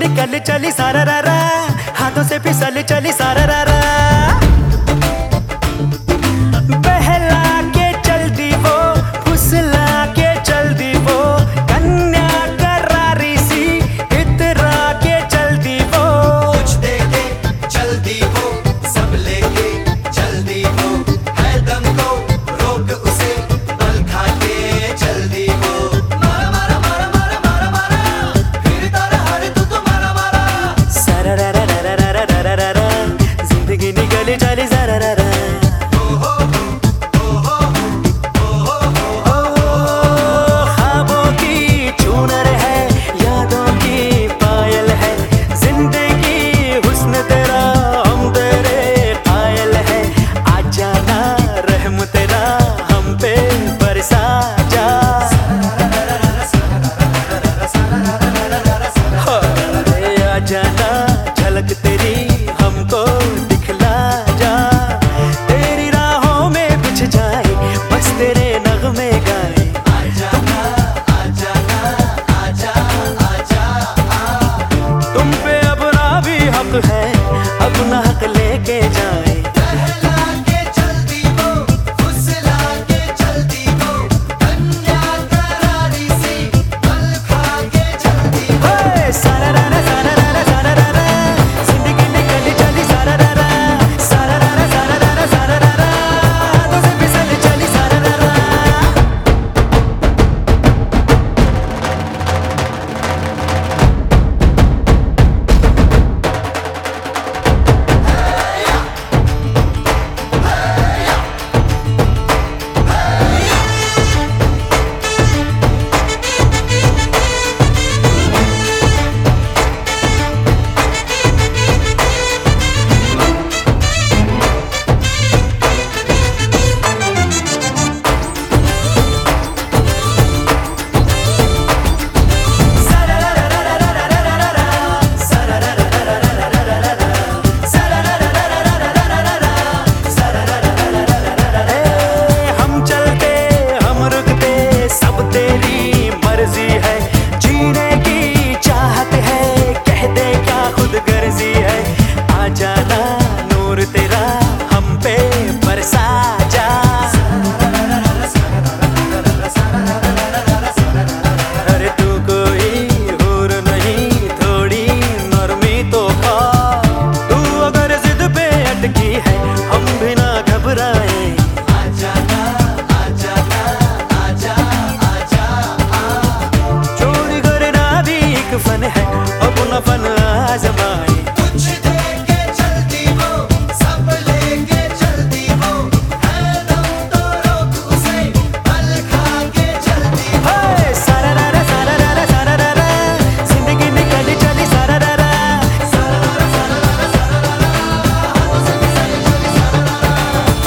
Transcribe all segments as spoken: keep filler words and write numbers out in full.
निकल चली सारा रा रा, हाथों से फिसल चली सारा रा रा। बहला के चल दी वो, फुसला के चल दी वो, कन्या करारी सी इतरा के चल दी वो। कुछ देके चल दी वो, सब लेके चल दी वो, है दम को रोक उसे, बल खा के चल दी वो। मारा मारा मारा मारा मारा मारा, फिर तारा हर तू तो मारा मारा। सारा रा रा रा रा रा रा रा रा, जिंदगी निकली चली सारा रा रा। जाना झलक तेरी हमको दिखला जा, तेरी राहों में बिछ जाए बस तेरे नगमे गाए। आजा ना आजा ना आजा आजा आ, तुम पे अपना भी हक है, अपना हक लेके जाए। बहला के चल दी वो, फुसला के चल दी वो, कन्या करारी सी बल खा के चल दी वो। सारा रा रा सारा रा रा सारा रा रा, जिंदगी निकली चली सारा रा रा, सारा रा रा सारा रा रा सारा रा रा, हाथों से फिसल चली सारा रा रा। फन है अपना फन आजमाए। कुछ देके चल दी वो, सब लेके चल दी वो, है दम तो रोक उसे, बल खा के चल दी वो। सारा रा रा सारा रा रा सारा रा रा, जिंदगी निकली चली सारा रा रा, सारा रा रा सारा रा रा सारा रा रा, हाथों से फिसल चली सारा रा रा।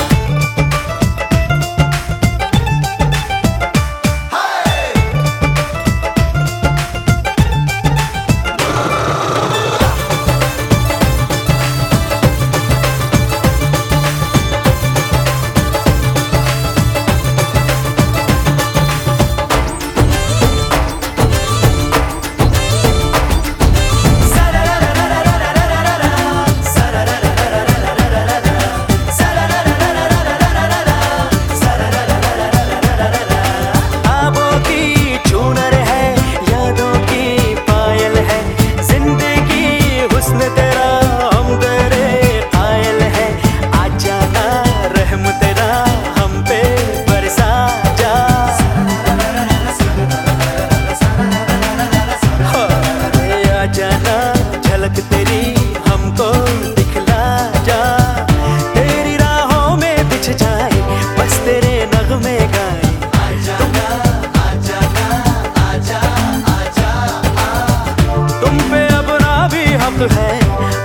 जाना झलक तेरी हमको दिखला जा, तेरी राहों में बिछ जाए बस तेरे नगमे गाए। आजा ना आजा ना आजा आजा आ, तुम पे अपना भी हक है,